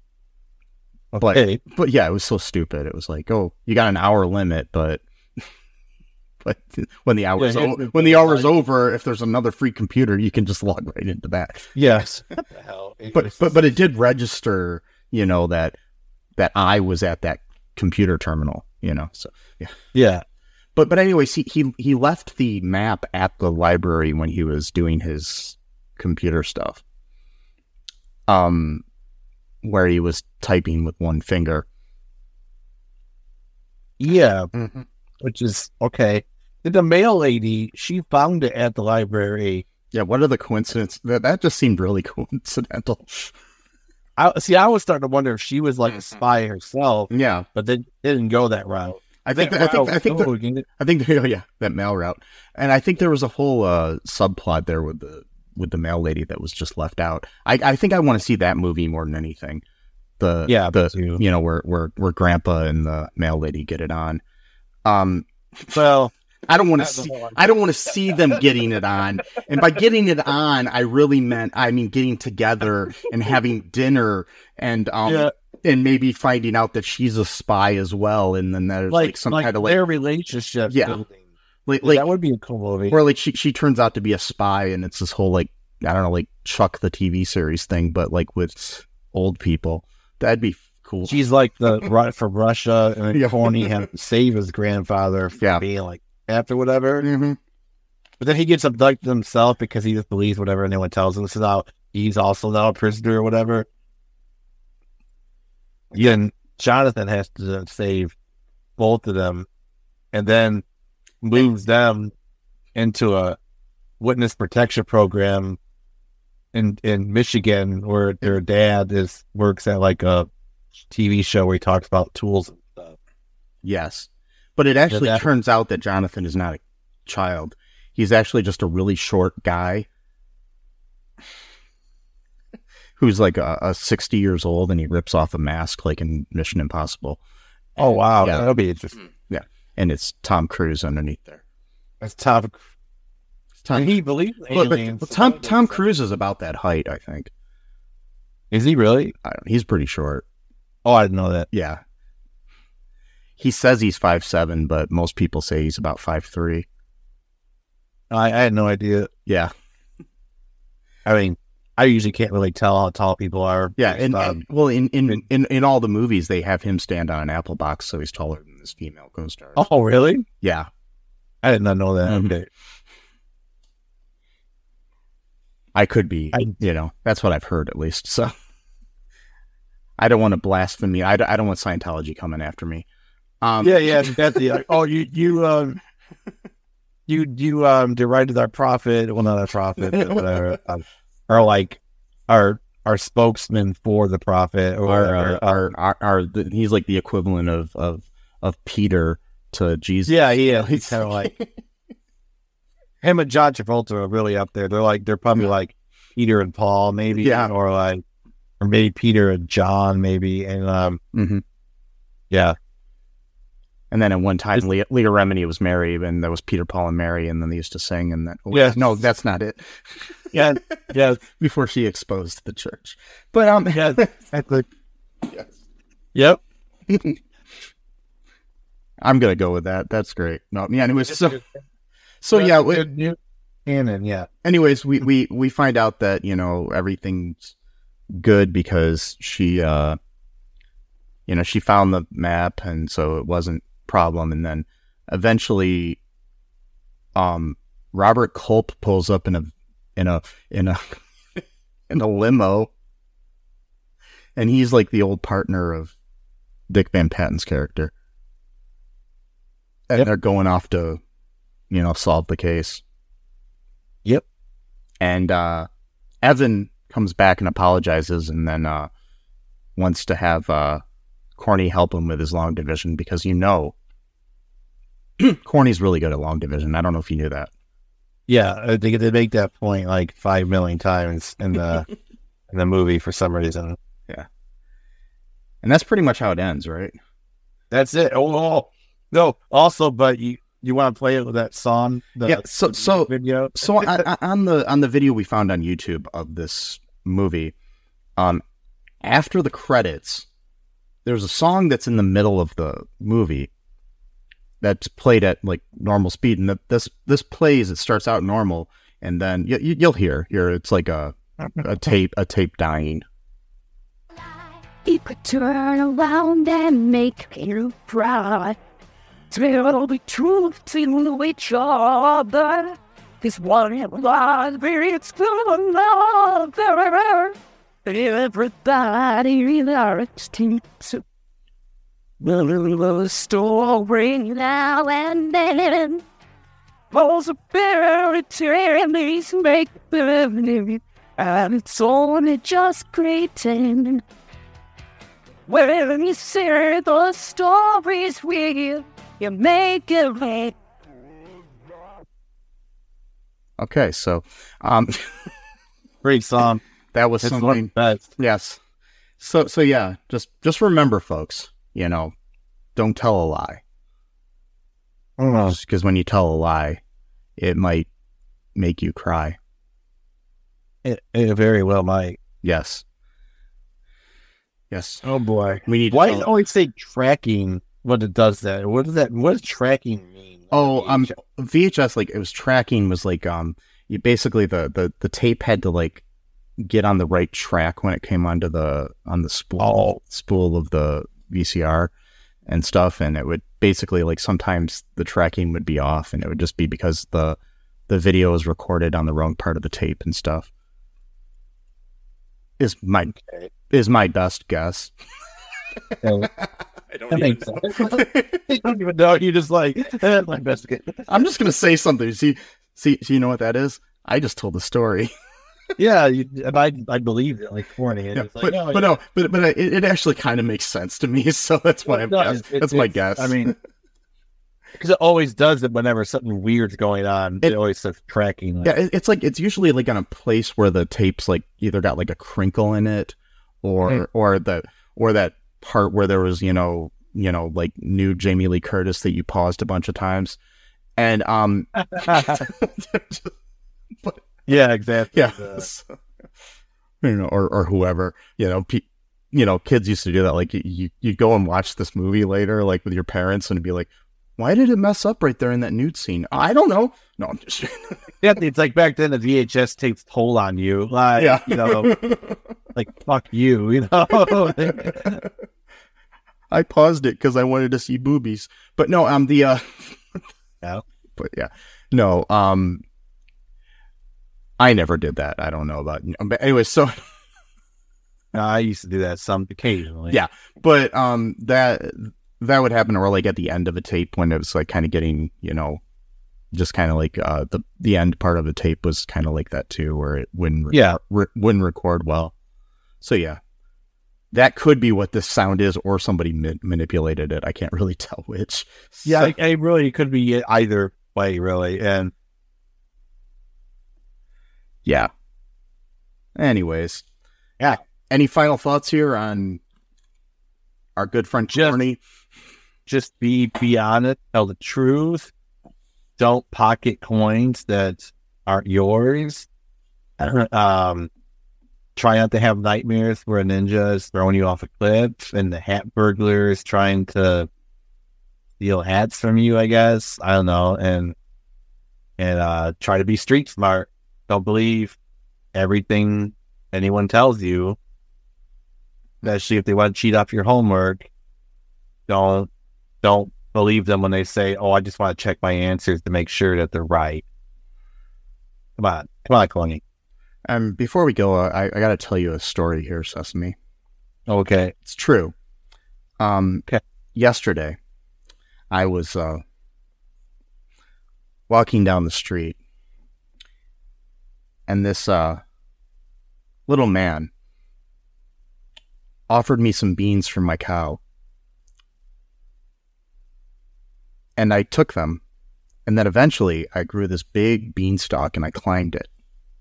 But Okay. but yeah, it was so stupid. It was like, oh, you got an hour limit, but but when the hour's Yeah, o- here's- when the hour's over, if there's another free computer, you can just log right into that. Yes. What the hell? But but but it did register, you know, that that I was at that computer terminal, you know. So yeah. yeah. But but anyways, he he he left the map at the library when he was doing his computer stuff. Um, where he was typing with one finger. Yeah. Mm-hmm. Which is okay. Then the mail lady, she found it at the library. Yeah, what are the coincidences? That that just seemed really coincidental. I see. I was starting to wonder if she was like a Mhm. spy herself, Yeah, but they didn't go that route. I think That I think route- I think the, oh, you get- I think oh yeah, that mail route, and I think there was a whole uh, subplot there with the with the mail lady that was just left out. I I think I want to see that movie more than anything. The Yeah, the me too. you know where where where Grandpa and the mail lady get it on. Um, well, I don't want to That's the see. whole- I don't want to see them getting it on. And by getting it on, I really meant, I mean, getting together and having dinner and um Yeah. and maybe finding out that she's a spy as well. And then there's like, like, some like kind of like, their relationship. Yeah. building. like, like that would be a cool movie. or like she she turns out to be a spy, and it's this whole like I don't know like Chuck the T V series thing, but like with old people. That'd be cool. She's like the Ru- from Russia, and then Yeah. Corny had to save his grandfather from Yeah. being like after whatever. Mhm. But then he gets abducted himself because he just believes whatever anyone tells him. This is how he's also now a prisoner or whatever. Yeah, and Jonathan has to save both of them, and then moves them into a witness protection program in in Michigan, where their dad is works at like a T V show where he talks about tools and stuff. Yes. But it actually that- turns out that Jonathan is not a child. He's actually just a really short guy who's like a, a sixty years old, and he rips off a mask like in Mission Impossible. Oh wow, Yeah. that'll be interesting. And it's Tom Cruise underneath there. That's tough. Tom, And he believes in but, but- aliens. but Tom Tom Cruise is about that height, I think. Is he really? I don't, he's pretty short. Oh, I didn't know that. Yeah. He says he's five seven, but most people say he's about five three. I, I had no idea. Yeah. I mean, I usually can't really tell how tall people are. Yeah, based and, on- and well, in, in, in, in all the movies, they have him stand on an apple box, so he's taller than this female co-star. oh, really? Yeah, I did not know that. Mhm. Okay. I could be. I- you know, that's what I've heard at least. So I don't want to blaspheme. I, don't- I don't want Scientology coming after me. Um, Yeah, yeah. That's the like, oh, you you um you you um derided our prophet. Well, not our prophet, but whatever. Um, or like our our spokesman for the prophet, or our, our, our, our, our the, he's like the equivalent of of of Peter to Jesus. yeah, yeah, he's kind of like him and John Travolta are really up there. They're like they're probably like Peter and Paul, maybe, yeah, or like or maybe Peter and John, maybe, and um, mm-hmm. yeah. And then at one time, Leah, Leah Remini was Mary, and that was Peter, Paul, and Mary, and then they used to sing. And then, oh, yeah, no, that's not it. Yeah, yeah. Before she exposed the church, but um, yeah, exactly. Yes. Yep. I'm gonna go with that. That's great. No, yeah. Anyways, so so yeah. We, canon, yeah. Anyways, we we we find out that you know everything's good because she, uh, you know, she found the map, and so it wasn't a problem. And then eventually, um, Robert Culp pulls up in a in a in a in a limo, and he's like the old partner of Dick Van Patten's character, and yep. they're going off to, you know, solve the case. Yep. And uh, Evan comes back and apologizes, and then uh, wants to have uh, Corny help him with his long division because you know Corny's really good at long division. I don't know if you knew that. Yeah, I think they make that point like five million times in the in the movie for some reason. Yeah, and that's pretty much how it ends, right? That's it. Oh, oh. No. Also, but you you want to play it with that song? The, yeah. So so video. so on, on the on the video we found on YouTube of this movie, um, after the credits, there's a song that's in the middle of the movie that's played at like normal speed, and the, this this plays. It starts out normal, and then you, you, you'll hear here it's like a a tape a tape dying. It could turn around and make you cry. Tell the truth to each other. This one life it's another. Everybody likes to. The story now and then falls apart and these make believe, and it's only just pretend. When you say the story's real, you make it right. Okay, so um, great song. That was it's something. Best. Yes. So so yeah, just just remember, folks. You know, don't tell a lie. Because when you tell a lie, it might make you cry. It, it very well might. Yes. Yes. Oh boy. We need. Why to do you always say tracking when it does that? What does that? What does tracking mean? Oh, um, V H S like it was tracking was like um, you basically the the the tape had to like get on the right track when it came onto the on the spool oh. spool of the V C R and stuff, and it would basically like sometimes the tracking would be off, and it would just be because the the video was recorded on the wrong part of the tape and stuff. Is my okay. is my best guess. I don't, even I don't even know. You just like eh, my best guess. I'm just gonna say something. See, see, see. You know what that is? I just told the story. Yeah, you, and I I believe it, like corny. Yeah, like, but, no, but yeah. no, but but it, it actually kind of makes sense to me. So that's why I'm. Guess, it, that's it, my guess. I mean, because it always does it whenever something weird's going on. It, it always says tracking. Like, yeah, it, it's like it's usually like on a place where the tape's like either got like a crinkle in it, or mm. or the or that part where there was you know you know like new Jamie Lee Curtis that you paused a bunch of times, and um. but, yeah, exactly. Yeah. Uh, so, you know, or, or whoever, you know, pe- you know, kids used to do that. Like you, you go and watch this movie later, like with your parents, and be like, "Why did it mess up right there in that nude scene?" I don't know. No, I'm just. Yeah, it's like back then the V H S takes toll on you. Like, yeah, you know, like fuck you, you know. I paused it because I wanted to see boobies, but no, um, the uh, yeah, but yeah, no, um. I never did that. I don't know about, but anyway, so no, I used to do that some occasionally. Yeah, but um, that that would happen, or like at the end of a tape when it was like kind of getting, you know, just kind of like uh, the the end part of the tape was kind of like that too, where it wouldn't re- yeah re- wouldn't record well. So yeah, that could be what this sound is, or somebody ma- manipulated it. I can't really tell which. Yeah, So, it, it really could be either way, really. And yeah. Anyways, yeah. Any final thoughts here on our good friend Just- Corny? Just be be honest, tell the truth. Don't pocket coins that aren't yours. Um, try not to have nightmares where a ninja is throwing you off a cliff and the hat burglar is trying to steal hats from you, I guess. I don't know. And and uh, try to be street smart. Don't believe everything anyone tells you, especially if they want to cheat off your homework. Don't don't believe them when they say, "Oh, I just want to check my answers to make sure that they're right." Come on, come on, Cloney. Um, before we go, uh, I, I got to tell you a story here, Sesame. Okay. It's true. Um, Okay. Yesterday, I was uh, walking down the street, and this uh, little man offered me some beans from my cow. And I took them, and then eventually I grew this big beanstalk and I climbed it.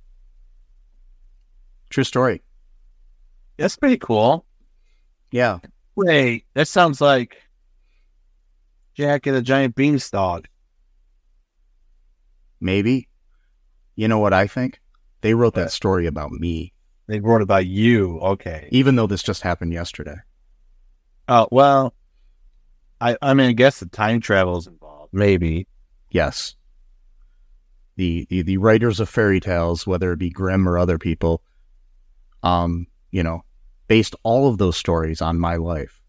True story. That's pretty cool. Yeah. Wait, that sounds like Jack and a giant beanstalk. Maybe. You know what I think? They wrote What? that story about me, They wrote about you. Okay. even though this just happened yesterday. Oh, well, I, I mean, I guess the time travel is involved. Maybe. Yes. The, the the writers of fairy tales, whether it be Grimm or other people, um, you know, based all of those stories on my life.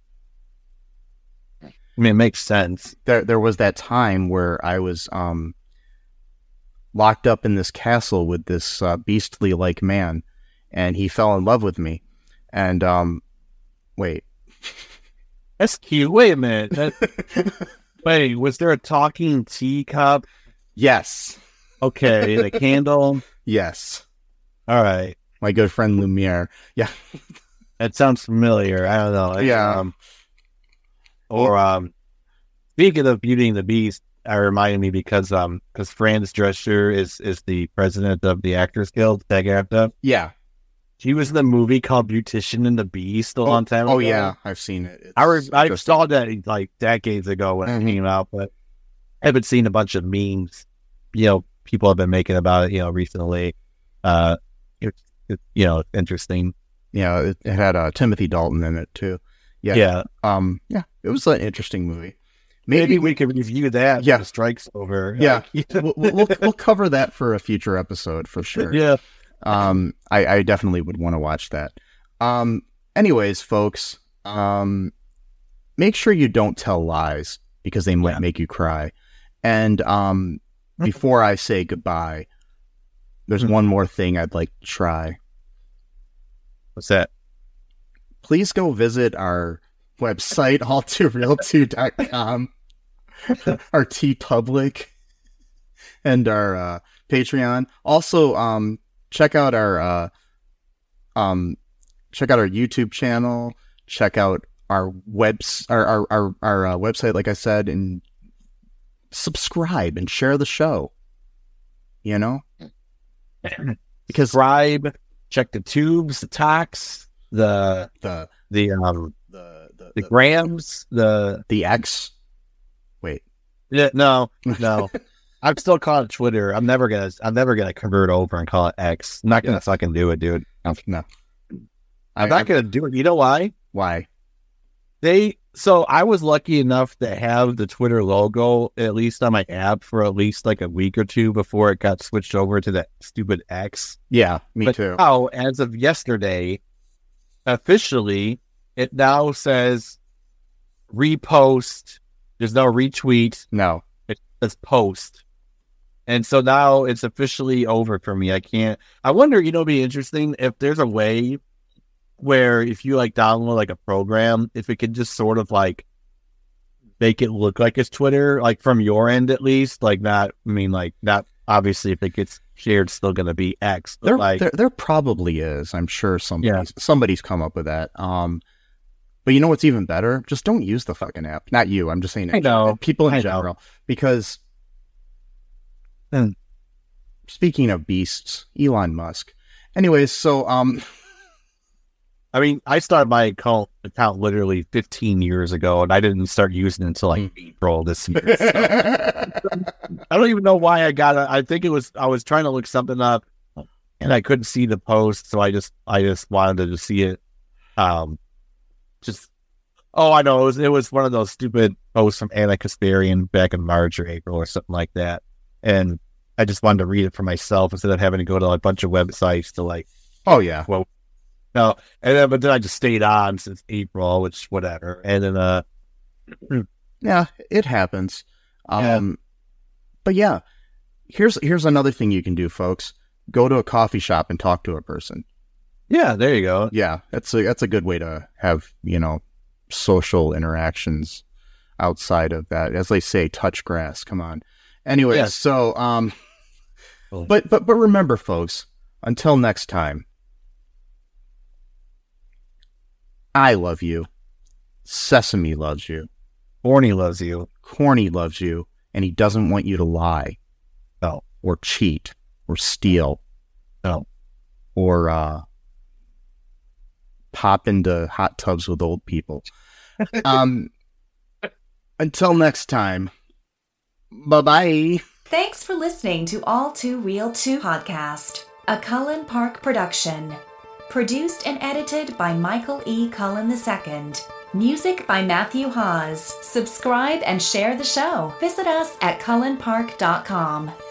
I mean, it makes sense. There there was that time where I was um locked up in this castle with this uh, beastly like man, and he fell in love with me. And um wait. That's cute. Wait a minute. That, wait, was there a talking teacup? Yes. Okay, the candle. Yes. All right. My good friend Lumiere. Yeah. That sounds familiar. I don't know. It's, Yeah. Um, or um, speaking of Beauty and the Beast, I reminded me because um, because Franz Drescher is is the president of the Actors Guild, SAG-AFTRA. Yeah. He was in the movie called Beautician and the Beast a long time ago. Oh yeah, I've seen it. It's I re- I just- saw that like decades ago when Mhm. it came out, but I haven't seen a bunch of memes. You know, people have been making about it. You know, recently. Uh, it's it, you know interesting. Yeah, it, it had uh, Timothy Dalton in it too. Yeah. Yeah, Um. Yeah, it was an interesting movie. maybe, Maybe, we could review that. Yeah. when the strike's over. Yeah. Like, we'll, we'll we'll cover that for a future episode for sure. yeah. Um. I, I definitely would want to watch that. Um. Anyways, folks. Um. Make sure you don't tell lies because they might Yeah. make you cry. And um. Before I say goodbye, there's Mhm. one more thing I'd like to try. What's that? Please go visit our website, all too real two dot com, our TeePublic, and our uh, Patreon. Also, um, check out our uh, um, check out our YouTube channel. Check out our webs, our our our, our uh, website, like I said, and subscribe and share the show. You know, because Subscribe. Check the tubes, the tax, the the the um the the the the, grams, the the X. Wait. yeah, no, no. I'm still calling it Twitter. I'm never gonna I'm never gonna convert over and call it X. I'm not gonna Yeah. fucking do it, dude. No. no. I'm I- not I- gonna do it. You know why? Why? They so I was lucky enough to have the Twitter logo at least on my app for at least like a week or two before it got switched over to that stupid X. Yeah, me but too. now, as of yesterday, officially, it now says repost. There's no retweet. No. It says post. And so now it's officially over for me. I can't. I wonder, you know, it'd be interesting if there's a way where if you like download like a program, if it could just sort of like make it look like it's Twitter, like from your end at least, like not, I mean, like not obviously, if it gets shared, it's still going to be X. There, like, there, there probably is. I'm sure somebody's Yeah. somebody's come up with that. Um, but you know what's even better? Just don't use the fucking app. Not you. I'm just saying. I know. People in I know. general, because. Hmm. Speaking of beasts, Elon Musk. Anyways, so um, I mean, I started my account account literally fifteen years ago, and I didn't start using it until like April this year. So. I don't even know why I got it. I think it was I was trying to look something up, and I couldn't see the post, so I just I just wanted to see it. Um, just oh, I know it was it was one of those stupid posts from Anna Kasparian back in March or April or something like that, and I just wanted to read it for myself instead of having to go to a bunch of websites to like. oh yeah, Well, no, and then but then I just stayed on since April, which whatever, and then uh, yeah, it happens. Um, but yeah, here's here's another thing you can do, folks. Go to a coffee shop and talk to a person. yeah, there you go. Yeah, that's a that's a good way to have, you know, social interactions outside of that. As they say, touch grass. Come on. Anyway, Yes. so um, Cool. but but but remember, folks. Until next time, I love you. Sesame loves you. Horny loves you. Corny loves you, and he doesn't want you to lie. No. Or cheat, or steal, No. or uh, pop into hot tubs with old people. um, until next time, bye-bye. Thanks for listening to All Too Real two podcast, a Cullen Park production. Produced and edited by Michael E. Cullen the Second. Music by Matthew Hawes. Subscribe and share the show. Visit us at cullen park dot com.